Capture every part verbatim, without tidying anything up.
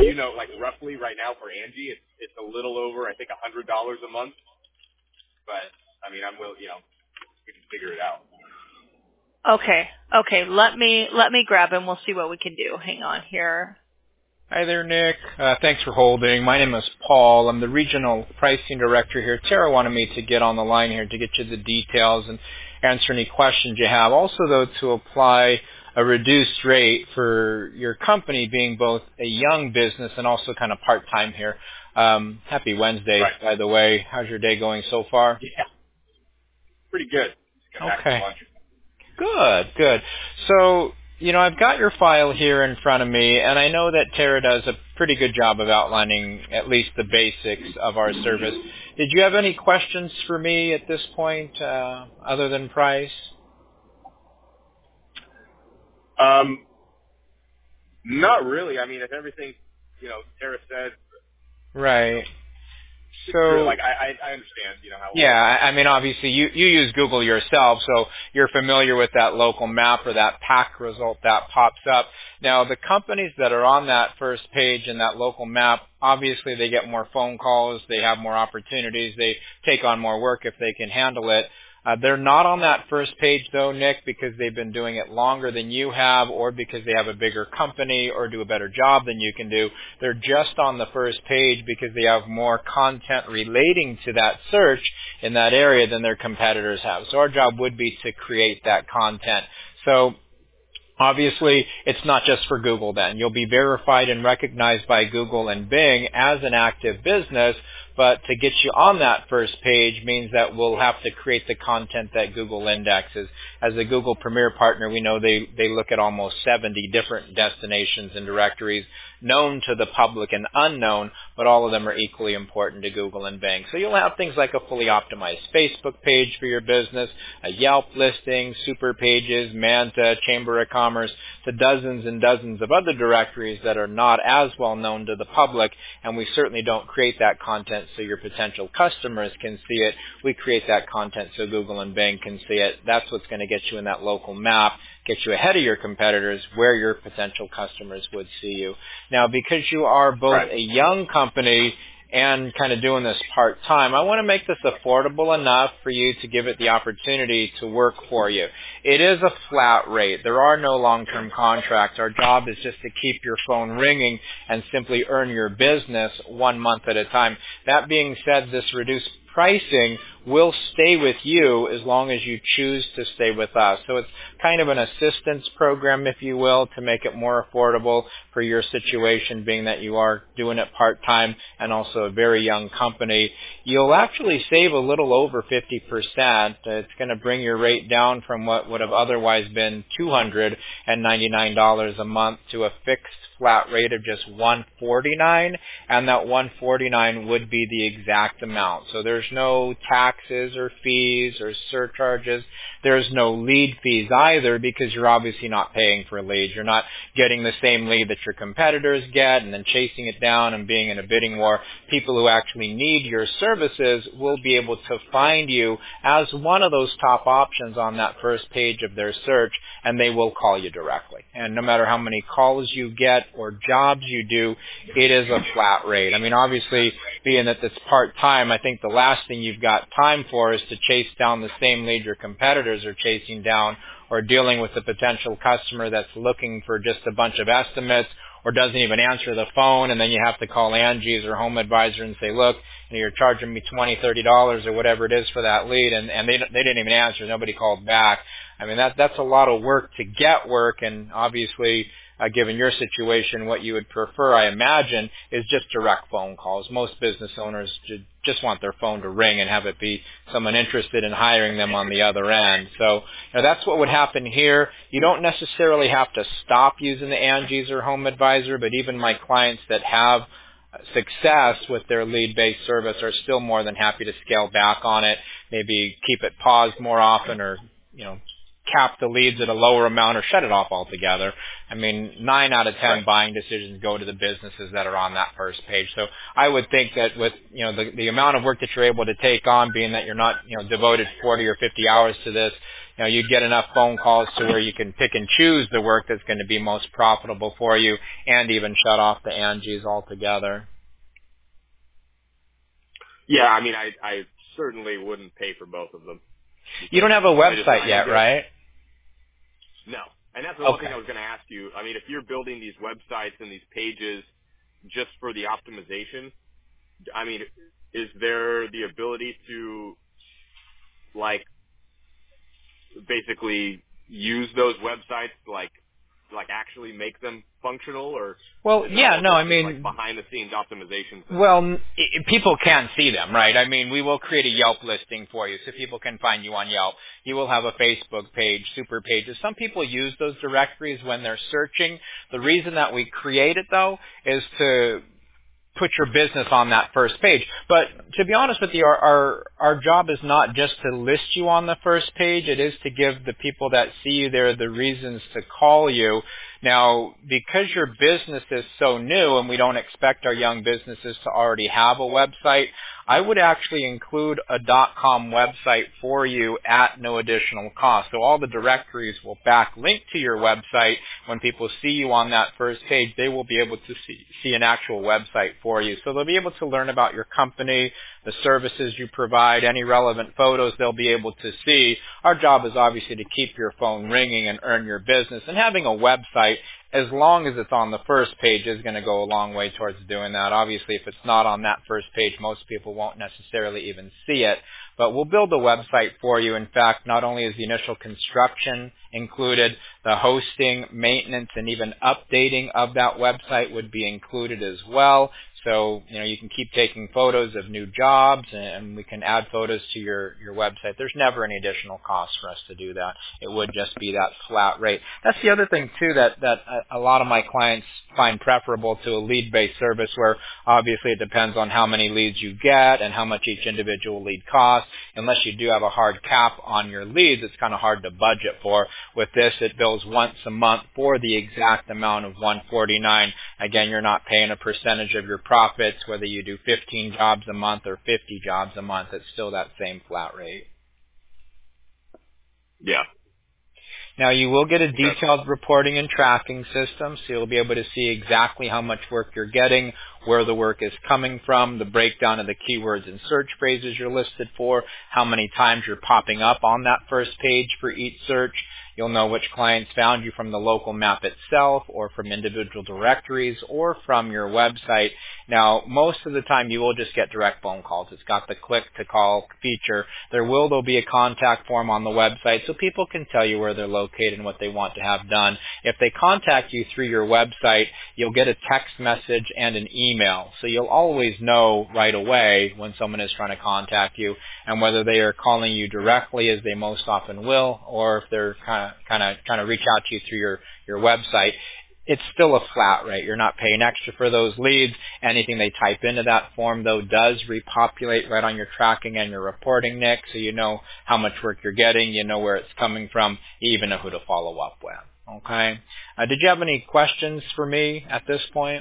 you know, like roughly right now for Angie, it's it's a little over, I think, a hundred dollars a month. But I mean, I'm will, you know, we can figure it out. Okay. Okay. Let me let me grab him. We'll see what we can do. Hang on here. Hi there, Nick. Uh, thanks for holding. My name is Paul. I'm the Regional Pricing Director here. Tara wanted me to get on the line here to get you the details and answer any questions you have. Also, though, to apply a reduced rate for your company being both a young business and also kind of part-time here. Um, happy Wednesday, Right. by the way. How's your day going so far? Yeah. Pretty good. Just got back Okay. from lunch. Good, good. So, you know, I've got your file here in front of me, and I know that Tara does a pretty good job of outlining at least the basics of our service. Did you have any questions for me at this point, uh, other than price? Um, not really. I mean, if everything, you know, Tara said, Right. it's So, true. Like, I, I, I understand, you know, how. yeah, I I mean, obviously, you, you use Google yourself, so you're familiar with that local map or that pack result that pops up. Now, the companies that are on that first page in that local map, obviously, they get more phone calls, they have more opportunities, they take on more work if they can handle it. Uh, they're not on that first page, though, Nick, because they've been doing it longer than you have or because they have a bigger company or do a better job than you can do. They're just on the first page because they have more content relating to that search in that area than their competitors have. So our job would be to create that content. So obviously, it's not just for Google then. You'll be verified and recognized by Google and Bing as an active business, but to get you on that first page means that we'll have to create the content that Google indexes. As a Google Premier Partner, we know they, they look at almost seventy different destinations and directories known to the public and unknown, but all of them are equally important to Google and Bing. So you'll have things like a fully optimized Facebook page for your business, a Yelp listing, super pages, Manta, Chamber of Commerce, to dozens and dozens of other directories that are not as well known to the public, and we certainly don't create that content so your potential customers can see it. We create that content so Google and Bing can see it. That's what's going to get you in that local map, get you ahead of your competitors where your potential customers would see you. Now, because you are both Right. a young company and kind of doing this part-time, I want to make this affordable enough for you to give it the opportunity to work for you. It is a flat rate. There are no long-term contracts. Our job is just to keep your phone ringing and simply earn your business one month at a time. That being said, this reduced pricing will stay with you as long as you choose to stay with us. So it's kind of an assistance program, if you will, to make it more affordable for your situation, being that you are doing it part-time and also a very young company. You'll actually save a little over fifty percent. It's going to bring your rate down from what would have otherwise been two hundred ninety-nine dollars a month to a fixed flat rate of just one hundred forty-nine dollars, and that one hundred forty-nine dollars would be the exact amount. So there's no taxes or fees or surcharges. There's no lead fees either because you're obviously not paying for leads. You're not getting the same lead that your competitors get and then chasing it down and being in a bidding war. People who actually need your services will be able to find you as one of those top options on that first page of their search, and they will call you directly. And no matter how many calls you get or jobs you do, it is a flat rate. I mean, obviously, being that it's part-time, I think the last thing you've got time for is to chase down the same lead your competitors are chasing down, or dealing with a potential customer that's looking for just a bunch of estimates or doesn't even answer the phone, and then you have to call Angie's or Home Advisor and say, look, you know, you're charging me twenty dollars, thirty dollars or whatever it is for that lead, and, and they, they didn't even answer. Nobody called back. I mean, that that's a lot of work to get work, and obviously, uh, given your situation, what you would prefer, I imagine, is just direct phone calls. Most business owners ju- just want their phone to ring and have it be someone interested in hiring them on the other end. So, you know, that's what would happen here. You don't necessarily have to stop using the Angie's or Home Advisor, but even my clients that have success with their lead-based service are still more than happy to scale back on it, maybe keep it paused more often, or, you know, cap the leads at a lower amount or shut it off altogether. I mean, nine out of ten right. buying decisions go to the businesses that are on that first page. So I would think that with, you know, the, the amount of work that you're able to take on, being that you're not, you know, devoted forty or fifty hours to this, you know, you get enough phone calls to where you can pick and choose the work that's going to be most profitable for you and even shut off the Angies altogether. Yeah, I mean, I, I certainly wouldn't pay for both of them. You don't have a website yet, right? No. And that's the one okay. thing I was going to ask you. I mean, if you're building these websites and these pages just for the optimization, I mean, is there the ability to, like, basically use those websites, like, like actually make them functional, or well, yeah, no, I mean, like behind the scenes optimizations? Well, it, people can see them, right? I mean, we will create a Yelp listing for you, so people can find you on Yelp. You will have a Facebook page, super pages. Some people use those directories when they're searching. The reason that we create it, though, is to put your business on that first page. But to be honest with you, our, our our job is not just to list you on the first page. It is to give the people that see you there the reasons to call you. Now, because your business is so new and we don't expect our young businesses to already have a website, I would actually include a .com website for you at no additional cost. So all the directories will backlink to your website. When people see you on that first page, they will be able to see, see an actual website for you. So they'll be able to learn about your company, the services you provide, any relevant photos they'll be able to see. Our job is obviously to keep your phone ringing and earn your business. And having a website, as long as it's on the first page, is going to go a long way towards doing that. Obviously, if it's not on that first page, most people won't necessarily even see it. But we'll build a website for you. In fact, not only is the initial construction included, the hosting, maintenance, and even updating of that website would be included as well. So, you know, you can keep taking photos of new jobs, and we can add photos to your, your website. There's never any additional cost for us to do that. It would just be that flat rate. That's the other thing, too, that, that a lot of my clients find preferable to a lead-based service, where obviously it depends on how many leads you get and how much each individual lead costs. Unless you do have a hard cap on your leads, it's kind of hard to budget for. With this, it bills once a month for the exact amount of one hundred forty-nine dollars. Again, you're not paying a percentage of your profits, whether you do fifteen jobs a month or fifty jobs a month. It's still that same flat rate. Yeah. Now, you will get a detailed reporting and tracking system, so you'll be able to see exactly how much work you're getting, where the work is coming from, the breakdown of the keywords and search phrases you're listed for, how many times you're popping up on that first page for each search. You'll know which clients found you from the local map itself, or from individual directories, or from your website. Now, most of the time you will just get direct phone calls. It's got the click to call feature. There will, though, be a contact form on the website so people can tell you where they're located and what they want to have done. If they contact you through your website, you'll get a text message and an email. So you'll always know right away when someone is trying to contact you, and whether they are calling you directly, as they most often will, or if they're kind of kind of trying to reach out to you through your, your website. It's still a flat rate. You're not paying extra for those leads. Anything they type into that form, though, does repopulate right on your tracking and your reporting, Nick, so you know how much work you're getting, you know where it's coming from, you even know who to follow up with. Okay? Uh, did you have any questions for me at this point?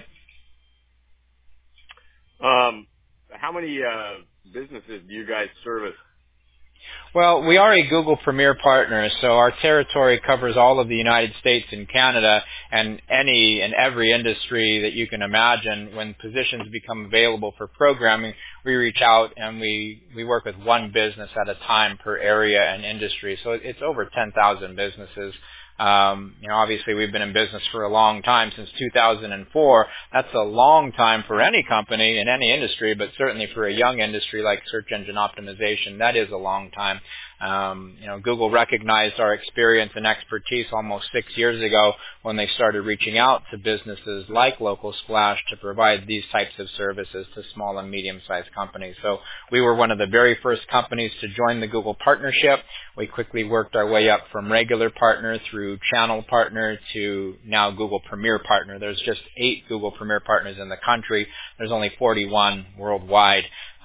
Um, how many uh, businesses do you guys service? Well, we are a Google Premier partner, so our territory covers all of the United States and Canada, and any and every industry that you can imagine. When positions become available for programming, we reach out and we, we work with one business at a time per area and industry. So it's over ten thousand businesses. Um, you know, obviously we've been in business for a long time, since two thousand four. That's a long time for any company in any industry, but certainly for a young industry like search engine optimization, that is a long time. Um, you know, Google recognized our experience and expertise almost six years ago when they started reaching out to businesses like Local Splash to provide these types of services to small and medium-sized companies. So we were one of the very first companies to join the Google partnership. We quickly worked our way up from regular partner through channel partner to now Google Premier partner. There's just eight Google Premier partners in the country. There's only forty-one worldwide.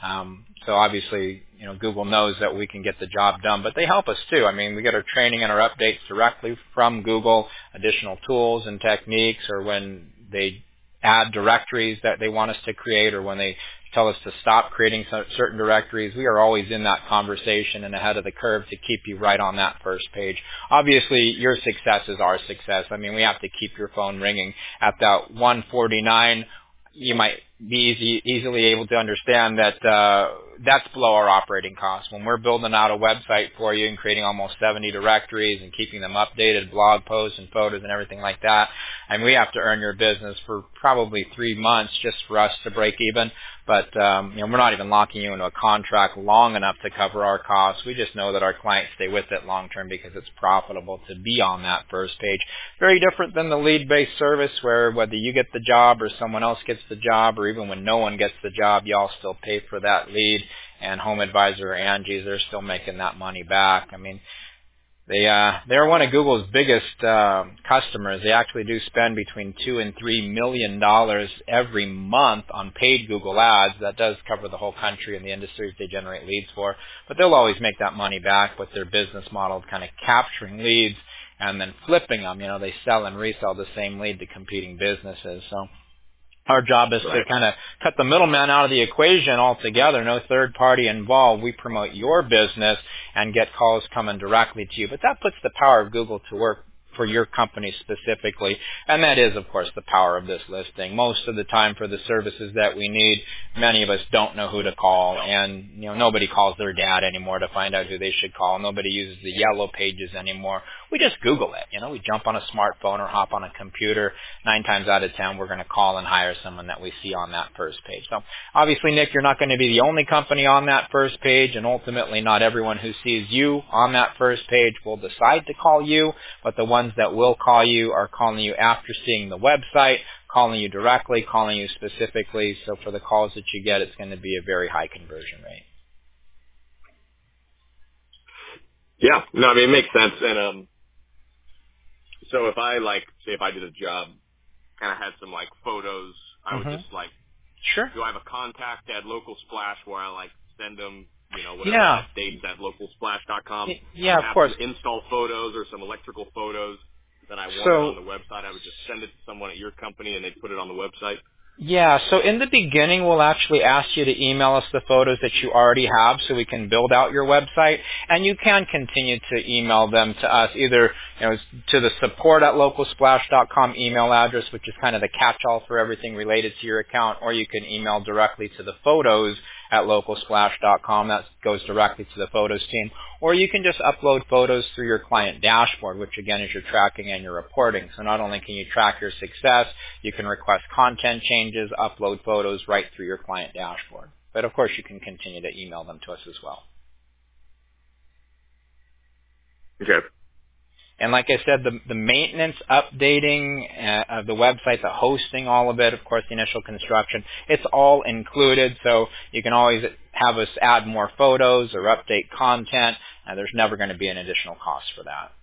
Um, so obviously, you know, Google knows that we can get the job done, but they help us too. I mean, we get our training and our updates directly from Google, additional tools and techniques, or when they add directories that they want us to create, or when they tell us to stop creating certain directories. We are always in that conversation and ahead of the curve to keep you right on that first page. Obviously, your success is our success. I mean, we have to keep your phone ringing. At that one forty-nine, you might be easy, easily able to understand that uh, that's below our operating costs. When we're building out a website for you and creating almost seventy directories and keeping them updated, blog posts and photos and everything like that, and we have to earn your business for probably three months just for us to break even. But um, you know, we're not even locking you into a contract long enough to cover our costs. We just know that our clients stay with it long term because it's profitable to be on that first page. Very different than the lead-based service where whether you get the job or someone else gets the job, or even when no one gets the job, y'all still pay for that lead. And Home Advisor or Angie's, they're still making that money back. I mean, They uh, they're one of Google's biggest uh, customers. They actually do spend between two and three million dollars every month on paid Google ads. That does cover the whole country and the industries they generate leads for. But they'll always make that money back with their business model of kind of capturing leads and then flipping them. You know, they sell and resell the same lead to competing businesses. So our job is Right. to kind of cut the middleman out of the equation altogether. No third party involved. We promote your business and get calls coming directly to you. But that puts the power of Google to work for your company specifically. And that is, of course, the power of this listing. Most of the time for the services that we need, many of us don't know who to call. And, you know, nobody calls their dad anymore to find out who they should call. Nobody uses the yellow pages anymore. We just Google it. You know, we jump on a smartphone or hop on a computer. Nine times out of ten, we're going to call and hire someone that we see on that first page. So obviously, Nick, you're not going to be the only company on that first page, and ultimately not everyone who sees you on that first page will decide to call you, but the ones that will call you are calling you after seeing the website, calling you directly, calling you specifically. So for the calls that you get, it's going to be a very high conversion rate. Yeah, no, I mean, it makes sense. And um, so if I, like, say if I did a job, kind of had some, like, photos, I would Mhm. just, like, Sure. do I have a contact at Local Splash where I, like, send them, you know, whatever, Yeah. dates at local splash dot com? Y- Yeah, of have course. some install photos or some electrical photos that I wanted So- on the website. I would just send it to someone at your company and they'd put it on the website. Yeah, so in the beginning, we'll actually ask you to email us the photos that you already have so we can build out your website. And you can continue to email them to us, either you know, to the support at local splash dot com email address, which is kind of the catch-all for everything related to your account, or you can email directly to the photos at local splash dot com. That goes directly to the photos team. Or you can just upload photos through your client dashboard, which again is your tracking and your reporting. So not only can you track your success, you can request content changes, upload photos right through your client dashboard. But of course you can continue to email them to us as well. Okay. And like I said, the, the maintenance, updating uh, of the website, the hosting, all of it, of course, the initial construction, it's all included. So you can always have us add more photos or update content. And there's never going to be an additional cost for that.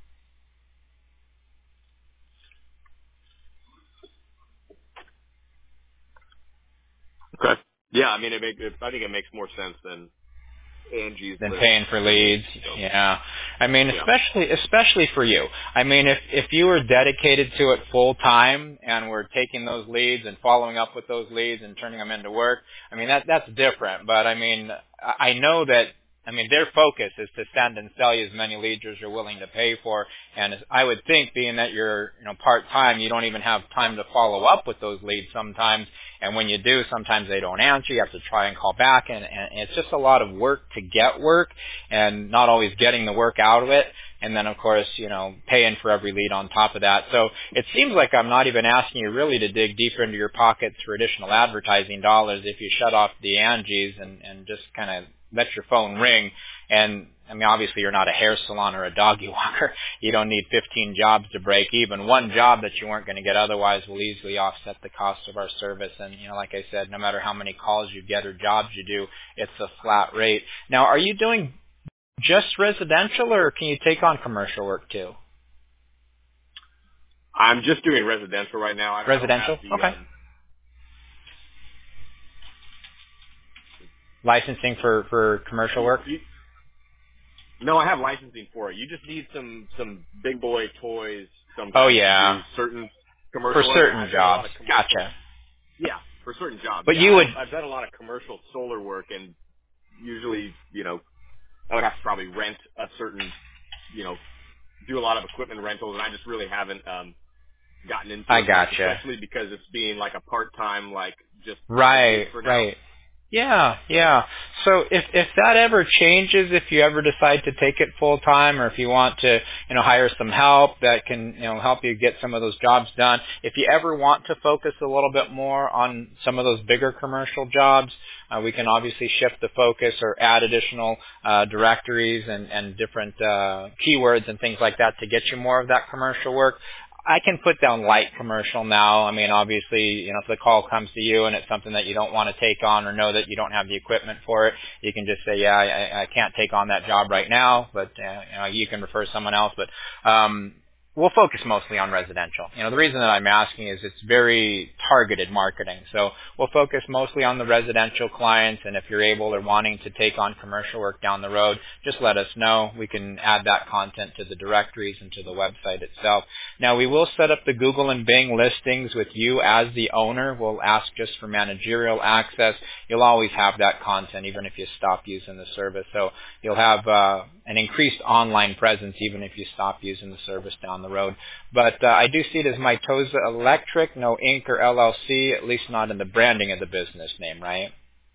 Okay. Yeah, I mean, it make, it, I think it makes more sense than Angie's Than list. paying for leads. So, Yeah. I mean, Yeah. especially especially for you. I mean, if if you were dedicated to it full time and were taking those leads and following up with those leads and turning them into work, I mean, that that's different. But I mean, I I know that I mean, their focus is to send and sell you as many leads as you're willing to pay for. And as I would think, being that you're, you know, part-time, you don't even have time to follow up with those leads sometimes. And when you do, sometimes they don't answer. You have to try and call back. And, and it's just a lot of work to get work and not always getting the work out of it. And then, of course, you know, paying for every lead on top of that. So it seems like I'm not even asking you really to dig deeper into your pockets for additional advertising dollars if you shut off the Angies and, and just kind of let your phone ring. And, I mean, obviously you're not a hair salon or a doggy walker. You don't need fifteen jobs to break even. One job that you weren't going to get otherwise will easily offset the cost of our service. And, you know, like I said, no matter how many calls you get or jobs you do, it's a flat rate. Now, are you doing just residential, or can you take on commercial work too? I'm just doing residential right now. I Residential? don't have the, Okay. Um, licensing for, for commercial work? You, no, I have licensing for it. You just need some some big boy toys. Sometimes Oh, yeah. to do certain commercial For certain I've jobs. Done a lot of commercial, Gotcha. Yeah, for certain jobs. But yeah, you would... I've, I've done a lot of commercial solar work, and usually, you know, I would have to probably rent a certain, you know, do a lot of equipment rentals, and I just really haven't um, gotten into I it much, gotcha. especially because it's being like a part-time, like just Right, for now. right. Yeah, yeah. So if if that ever changes, if you ever decide to take it full time, or if you want to, you know, hire some help that can, you know, help you get some of those jobs done. If you ever want to focus a little bit more on some of those bigger commercial jobs, uh, we can obviously shift the focus or add additional uh, directories and and different uh, keywords and things like that to get you more of that commercial work. I can put down light commercial now. I mean, obviously, you know, if the call comes to you and it's something that you don't want to take on or know that you don't have the equipment for it, you can just say, yeah, I, I can't take on that job right now, but uh, you know, you can refer someone else. But um, we'll focus mostly on residential. You know, the reason that I'm asking is it's very targeted marketing. So we'll focus mostly on the residential clients, and if you're able or wanting to take on commercial work down the road, just let us know. We can add that content to the directories and to the website itself. Now, we will set up the Google and Bing listings with you as the owner. We'll ask just for managerial access. You'll always have that content even if you stop using the service. So you'll have uh, an increased online presence even if you stop using the service down the road. But uh, I do see it as Mitosa Electric, no Incorporated or L L C, at least not in the branding of the business name, right?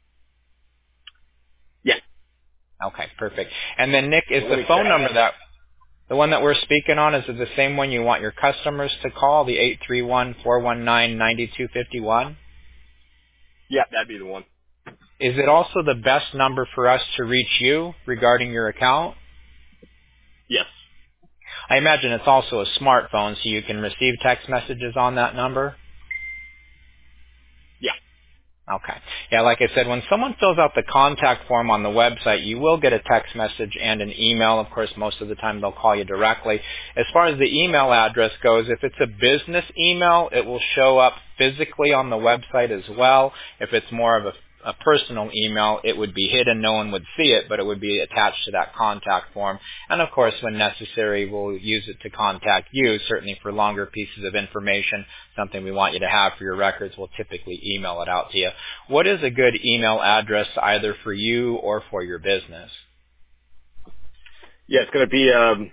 Yeah. Okay, perfect. And then, Nick, is Well, the phone number that, the one that we're speaking on, is it the same one you want your customers to call, the eight three one, four one nine, nine two five one? Yeah, that'd be the one. Is it also the best number for us to reach you regarding your account? Yes. I imagine it's also a smartphone, so you can receive text messages on that number? Yeah. Okay. Yeah, like I said, when someone fills out the contact form on the website, you will get a text message and an email. Of course, most of the time they'll call you directly. As far as the email address goes, if it's a business email, it will show up physically on the website as well. If it's more of a a personal email, it would be hidden. No one would see it, but it would be attached to that contact form. And of course, when necessary, we'll use it to contact you, certainly for longer pieces of information, something we want you to have for your records. We'll typically email it out to you. What is a good email address either for you or for your business? Yeah, it's going to be um,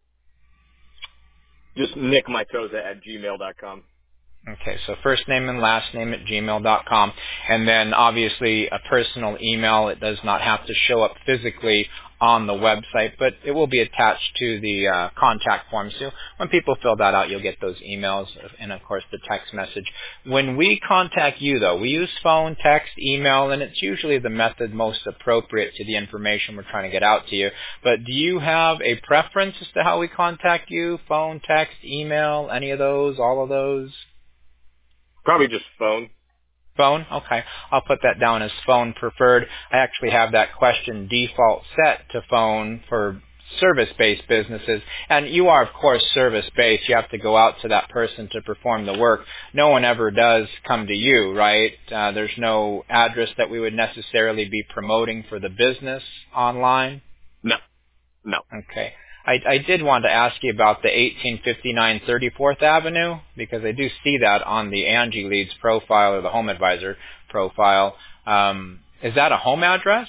just Nick Mitosa at gmail dot com. Okay, so first name and last name at gmail dot com. And then obviously a personal email. It does not have to show up physically on the website, but it will be attached to the uh, contact form. So when people fill that out, you'll get those emails and, of course, the text message. When we contact you, though, we use phone, text, email, and it's usually the method most appropriate to the information we're trying to get out to you. But do you have a preference as to how we contact you? Phone, text, email, any of those, all of those? Probably just phone. Phone? Okay. I'll put that down as phone preferred. I actually have that question default set to phone for service-based businesses. And you are, of course, service-based. You have to go out to that person to perform the work. No one ever does come to you, right? Uh, there's no address that we would necessarily be promoting for the business online? No. No. Okay. I, I did want to ask you about the eighteen fifty-nine thirty-fourth Avenue, because I do see that on the Angie Leads profile or the Home Advisor profile. Um, is that a home address?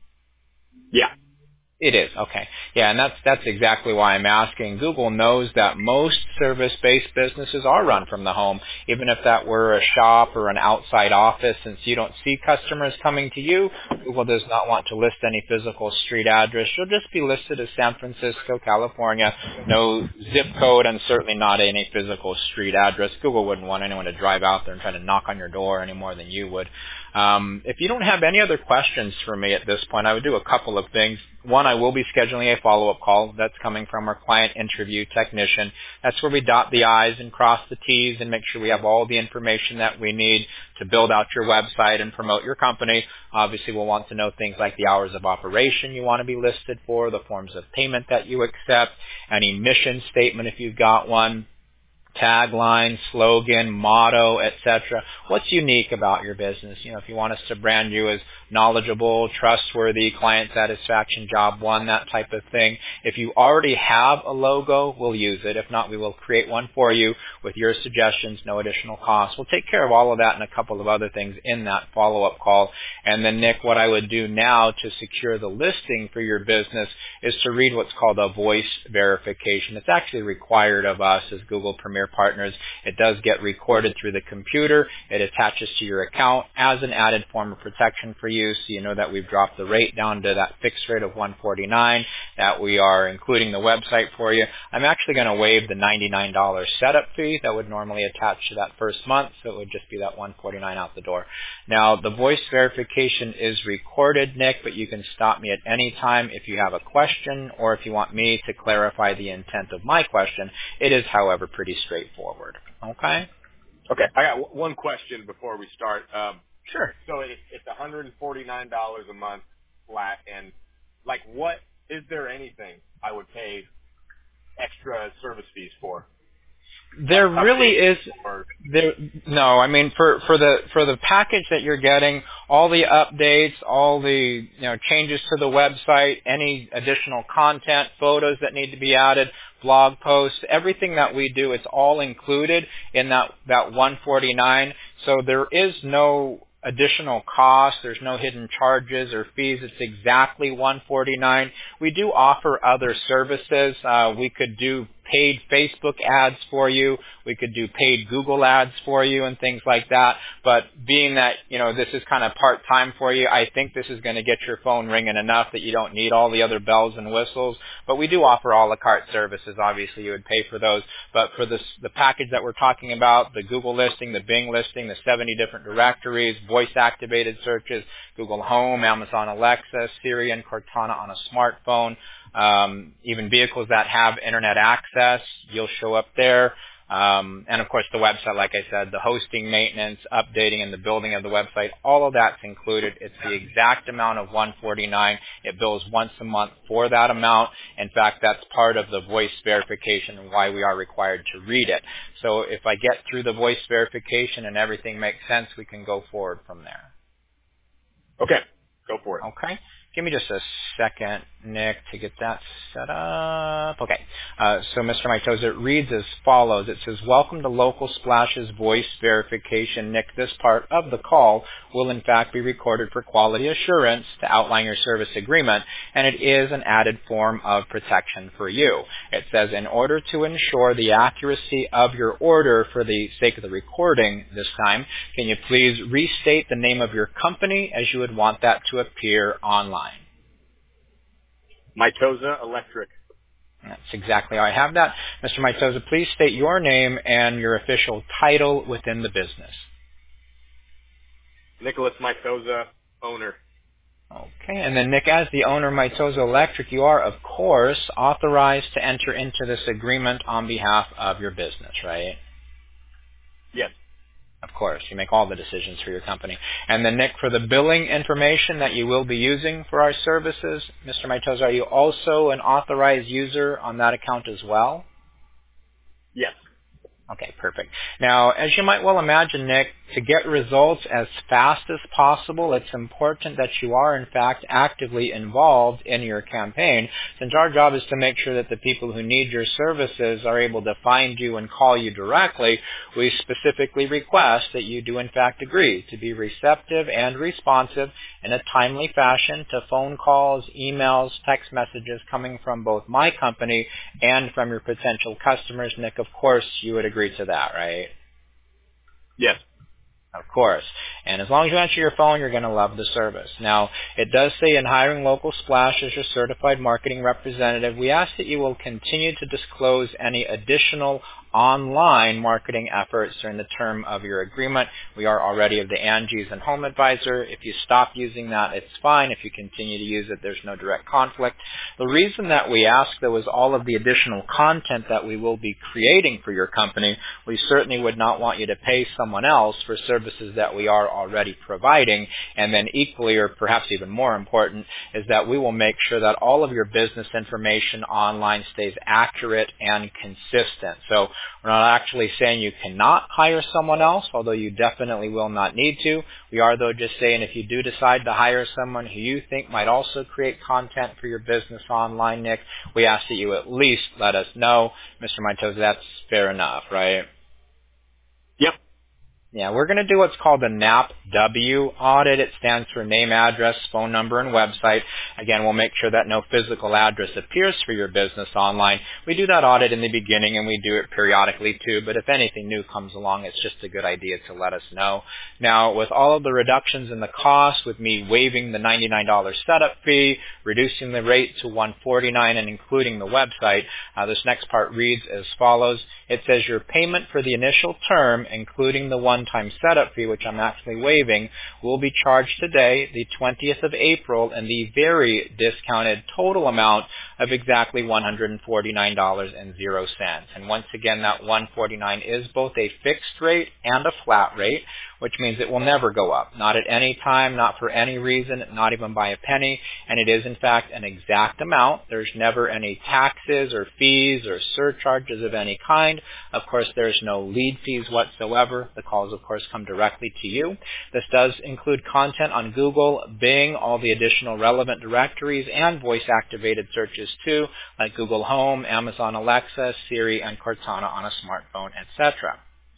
Yeah. It is, okay. Yeah, and that's that's exactly why I'm asking. Google knows that most service-based businesses are run from the home, even if that were a shop or an outside office. Since you don't see customers coming to you, Google does not want to list any physical street address. You'll just be listed as San Francisco, California, no zip code, and certainly not any physical street address. Google wouldn't want anyone to drive out there and try to knock on your door any more than you would. Um, if you don't have any other questions for me at this point, I would do a couple of things. One, I will be scheduling a follow-up call. That's coming from our client interview technician. That's where we dot the I's and cross the T's and make sure we have all the information that we need to build out your website and promote your company. Obviously, we'll want to know things like the hours of operation you want to be listed for, the forms of payment that you accept, any mission statement if you've got one. tagline, slogan, motto, et cetera. What's unique about your business? You know, if you want us to brand you as knowledgeable, trustworthy, client satisfaction, job one, that type of thing. If you already have a logo, we'll use it. If not, we will create one for you with your suggestions, no additional cost. We'll take care of all of that and a couple of other things in that follow-up call. And then, Nick, what I would do now to secure the listing for your business is to read what's called a voice verification. It's actually required of us as Google Premier Partners. It does get recorded through the computer. It attaches to your account as an added form of protection for you, so you know that we've dropped the rate down to that fixed rate of one forty-nine, that we are including the website for you. I'm actually going to waive the ninety-nine dollars setup fee that would normally attach to that first month, so it would just be that one forty-nine out the door. Now, the voice verification is recorded, Nick, but you can stop me at any time if you have a question or if you want me to clarify the intent of my question. It is, however, pretty straightforward. Okay? Okay. I got w- one question before we start. Um, Sure. so it, it's one hundred forty-nine dollars a month flat, and like, what is there anything I would pay extra service fees for? There Like really is. or, There, no, I mean for for the for the package that you're getting, all the updates, all the you know changes to the website, any additional content, photos that need to be added, blog posts, everything that we do, it's all included in that that one forty-nine. So there is no additional cost. There's no hidden charges or fees. It's exactly one forty-nine. We do offer other services. Uh, we could do paid Facebook ads for you. We could do paid Google ads for you and things like that. But being that, you know, this is kind of part-time for you, I think this is going to get your phone ringing enough that you don't need all the other bells and whistles. But we do offer a la carte services. Obviously, you would pay for those. But for this, the package that we're talking about, the Google listing, the Bing listing, the seventy different directories, voice-activated searches, Google Home, Amazon Alexa, Siri, and Cortana on a smartphone, um, even vehicles that have internet access, you'll show up there. Um, and, of course, the website, like I said, the hosting, maintenance, updating, and the building of the website, all of that's included. It's the exact amount of one forty-nine. It bills once a month for that amount. In fact, that's part of the voice verification and why we are required to read it. So if I get through the voice verification and everything makes sense, we can go forward from there. Okay. Go for it. Okay. Give me just a second, Nick, to get that set up. Okay. Uh, so, Mister Maitosa, it reads as follows. It says, welcome to Local Splash's voice verification. Nick, this part of the call will, in fact, be recorded for quality assurance to outline your service agreement, and it is an added form of protection for you. It says, in order to ensure the accuracy of your order for the sake of the recording this time, can you please restate the name of your company as you would want that to appear online? Maitosa Electric. That's exactly how I have that. Mister Maitosa, please state your name and your official title within the business. Nicholas Maitosa, owner. Okay, and then Nick, as the owner of Maitosa Electric, you are, of course, authorized to enter into this agreement on behalf of your business, right? Yes. Of course, you make all the decisions for your company. And then, Nick, for the billing information that you will be using for our services, Mister Maitosa, are you also an authorized user on that account as well? Yes. Okay, perfect. Now, as you might well imagine, Nick, to get results as fast as possible, it's important that you are, in fact, actively involved in your campaign, since our job is to make sure that the people who need your services are able to find you and call you directly. We specifically request that you do, in fact, agree to be receptive and responsive in a timely fashion to phone calls, emails, text messages coming from both my company and from your potential customers. Nick, of course, you would agree to that, right? Yes. Of course. And as long as you answer your phone, you're going to love the service. Now, it does say in hiring Local Splash as your certified marketing representative, we ask that you will continue to disclose any additional online marketing efforts during the term of your agreement. We are already of the Angie's and Home Advisor. If you stop using that, it's fine. If you continue to use it, there's no direct conflict. The reason that we ask, though, is all of the additional content that we will be creating for your company. We certainly would not want you to pay someone else for services that we are already providing. And then equally, or perhaps even more important, is that we will make sure that all of your business information online stays accurate and consistent. So We're not actually saying you cannot hire someone else, although you definitely will not need to. We are, though, just saying if you do decide to hire someone who you think might also create content for your business online, Nick, we ask that you at least let us know. Mister Maitosa, that's fair enough, right? Yep. Yeah, we're going to do what's called a N A P W audit. It stands for name, address, phone number, and website. Again, we'll make sure that no physical address appears for your business online. We do that audit in the beginning, and we do it periodically too, but if anything new comes along, it's just a good idea to let us know. Now, with all of the reductions in the cost, with me waiving the ninety-nine dollars setup fee, reducing the rate to one hundred forty-nine dollars, and including the website, uh, this next part reads as follows. It says your payment for the initial term, including the one-time setup fee, which I'm actually waiving, will be charged today, the twentieth of April, in the very discounted total amount of exactly one hundred forty-nine dollars and zero cents. And once again, that one hundred forty-nine dollars is both a fixed rate and a flat rate, which means it will never go up. Not at any time, not for any reason, not even by a penny. And it is, in fact, an exact amount. There's never any taxes or fees or surcharges of any kind. Of course, there's no lead fees whatsoever. The calls, of course, come directly to you. This does include content on Google, Bing, all the additional relevant directories, and voice-activated searches too, like Google Home, Amazon Alexa, Siri, and Cortana on a smartphone, et cetera.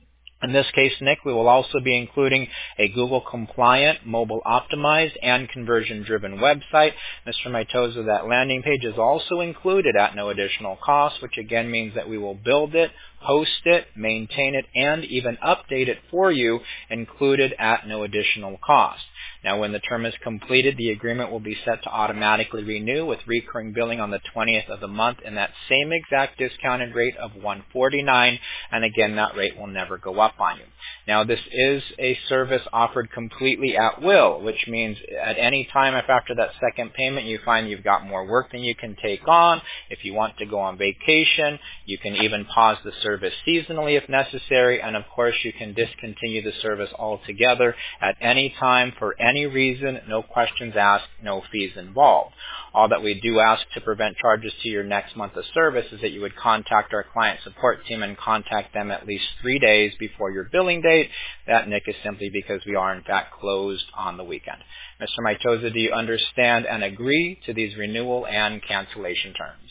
In this case, Nick, we will also be including a Google-compliant, mobile-optimized, and conversion-driven website. Mister Maitosa, that landing page is also included at no additional cost, which again means that we will build it, host it, maintain it, and even update it for you, included at no additional cost. Now, when the term is completed, the agreement will be set to automatically renew with recurring billing on the twentieth of the month in that same exact discounted rate of one hundred forty-nine dollars, and again, that rate will never go up on you. Now, this is a service offered completely at will, which means at any time if after that second payment you find you've got more work than you can take on, if you want to go on vacation, you can even pause the service seasonally if necessary, and of course you can discontinue the service altogether at any time for any reason, no questions asked, no fees involved. All that we do ask to prevent charges to your next month of service is that you would contact our client support team and contact them at least three days before your billing date. That, Nick, is simply because we are in fact closed on the weekend. Mister Maitosa, do you understand and agree to these renewal and cancellation terms?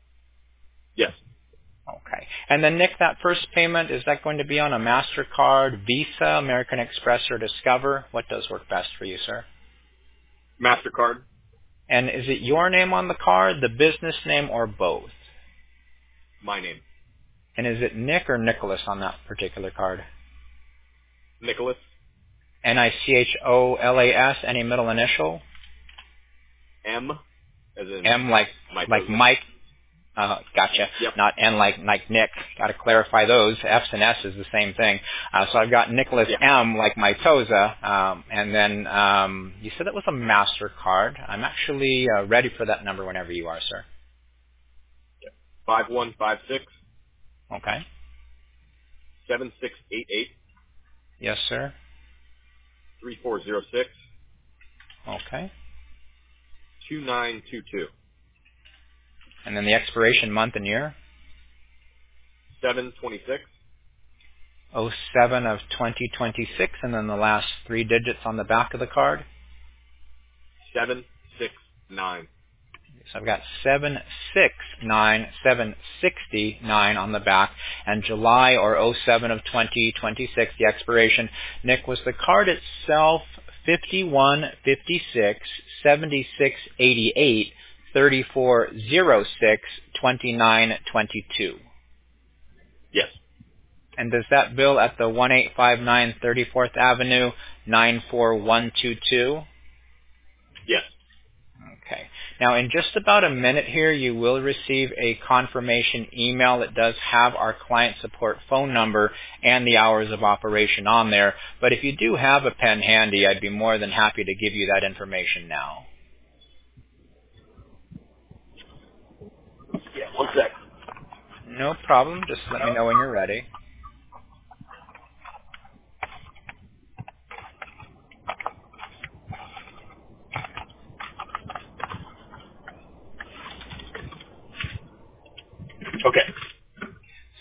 Yes. Okay. And then, Nick, that first payment, is that going to be on a MasterCard, Visa, American Express, or Discover? What does work best for you, sir? MasterCard. And is it your name on the card, the business name, or both? My name. And is it Nick or Nicholas on that particular card? Nicholas. N I C H O L A S, any middle initial? M, as in M like Mike. like Mike. Uh, gotcha. Yep. Not N like like Nick. Got to clarify those. F's and S is the same thing. Uh, so I've got Nicholas Yep. M like Maitosa, um, and then um, you said that was a MasterCard. I'm actually uh, ready for that number whenever you are, sir. Five one five six Okay. seven six eight eight Yes, sir. three four zero six Okay. two nine two two And then the expiration month and year? seven twenty six oh seven of twenty twenty-six, and then the last three digits on the back of the card? seven six nine. So I've got seven six nine, seven sixty-nine on the back, and July or oh seven of twenty twenty-six, the expiration. Nick, was the card itself fifty-one fifty-six seventy-six eighty-eight thirty-four oh six twenty-nine twenty-two? Yes. And does that bill at the one eight five nine thirty-fourth Avenue, nine four one two two? Yes. Okay. Now, in just about a minute here, you will receive a confirmation email that does have our client support phone number and the hours of operation on there. But if you do have a pen handy, I'd be more than happy to give you that information now. Yeah, one sec. No problem. Just let me know when you're ready. Okay.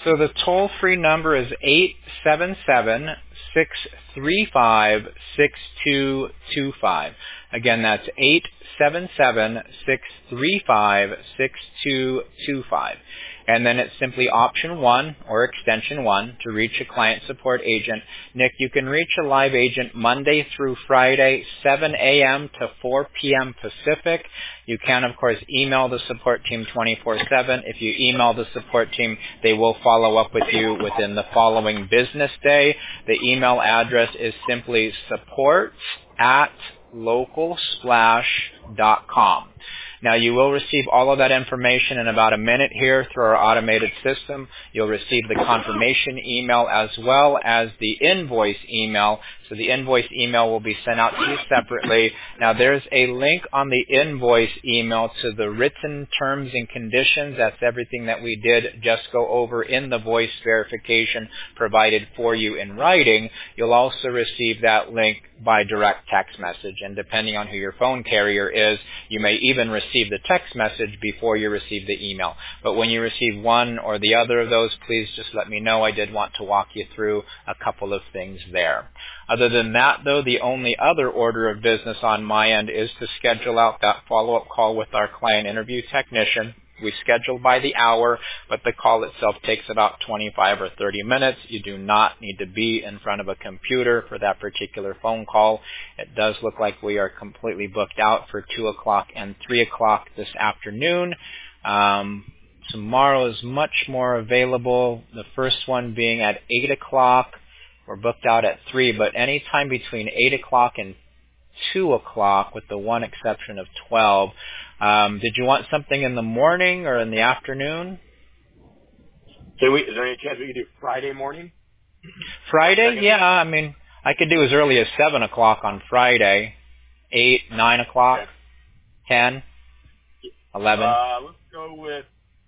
So the toll-free number is eight seven seven, six three five, six two two five. Again, that's eight seven seven, six three five, six two two five. And then it's simply option one or extension one to reach a client support agent. Nick, you can reach a live agent Monday through Friday, seven a.m. to four p.m. Pacific. You can, of course, email the support team twenty-four seven. If you email the support team, they will follow up with you within the following business day. The email address is simply support at local splash dot com. Now, you will receive all of that information in about a minute here through our automated system. You'll receive the confirmation email as well as the invoice email. So the invoice email will be sent out to you separately. Now, there's a link on the invoice email to the written terms and conditions. That's everything that we did just go over in the voice verification provided for you in writing. You'll also receive that link by direct text message. And depending on who your phone carrier is, you may even receive the text message before you receive the email. But when you receive one or the other of those, please just let me know. I did want to walk you through a couple of things there. Other than that, though, the only other order of business on my end is to schedule out that follow-up call with our client interview technician. We schedule by the hour, but the call itself takes about twenty-five or thirty minutes. You do not need to be in front of a computer for that particular phone call. It does look like we are completely booked out for two o'clock and three o'clock this afternoon. Um, tomorrow is much more available, the first one being at eight o'clock. We're booked out at three, but any time between eight o'clock and two o'clock, with the one exception of twelve. Um, did you want something in the morning or in the afternoon? So we, is there any chance we could do Friday morning? Friday? Yeah, I mean, I could do as early as seven o'clock on Friday, eight, nine o'clock, Okay. ten, eleven. Uh, let's go with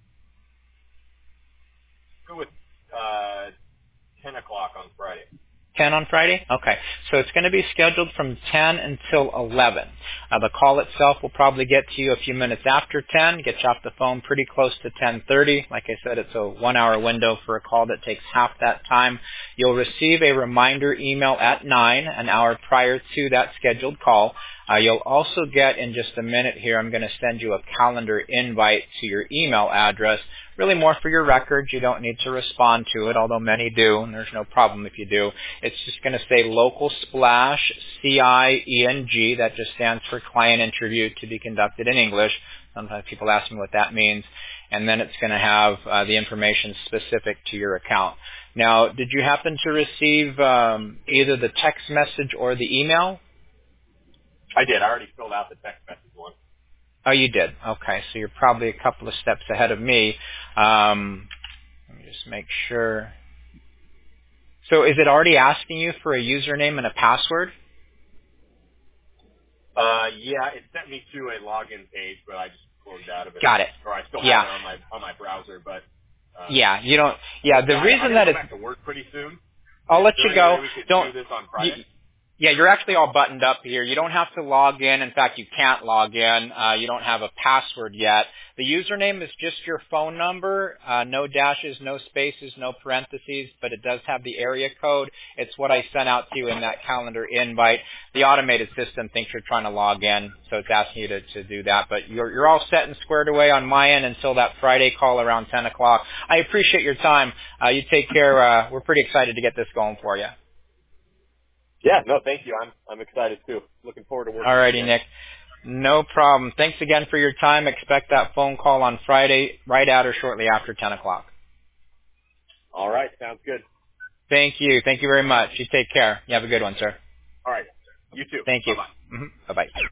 go with uh, ten o'clock on Friday. ten on Friday? Okay. So it's going to be scheduled from ten until eleven. Uh, the call itself will probably get to you a few minutes after ten, get you off the phone pretty close to ten thirty. Like I said, it's a one-hour window for a call that takes half that time. You'll receive a reminder email at nine, an hour prior to that scheduled call. Uh, you'll also get, in just a minute here, I'm going to send you a calendar invite to your email address. Really more for your records. You don't need to respond to it, although many do, and there's no problem if you do. It's just going to say Local Splash, C I E N G. That just stands for Client Interview to be conducted in English. Sometimes people ask me what that means. And then it's going to have uh, the information specific to your account. Now, did you happen to receive um, either the text message or the email? I did. I already filled out the text message one. Oh, you did. Okay, so you're probably a couple of steps ahead of me. Um, let me just make sure. So is it already asking you for a username and a password? Uh, yeah, it sent me to a login page, but I just closed out of it. Got it. Or I still Yeah. have it on my on my browser, but uh, Yeah, you don't. Yeah, the yeah, reason I'm that gonna it's. go back to work pretty soon. I'll Is let there you any go. way we could Don't. do this on You, Friday? Yeah, you're actually all buttoned up here. You don't have to log in. In fact, you can't log in. Uh, you don't have a password yet. The username is just your phone number. Uh, no dashes, no spaces, no parentheses, but it does have the area code. It's what I sent out to you in that calendar invite. The automated system thinks you're trying to log in, so it's asking you to, to do that. But you're, you're all set and squared away on my end until that Friday call around ten o'clock. I appreciate your time. Uh, you take care. Uh, we're pretty excited to get this going for you. Yeah, no, thank you. I'm I'm excited too. Looking forward to working All with righty, you. Nick. No problem. Thanks again for your time. Expect that phone call on Friday right at or shortly after ten o'clock. All right, sounds good. Thank you. Thank you very much. You take care. You have a good one, sir. All right, you too. Thank Bye you. bye. Mm-hmm. Bye-bye.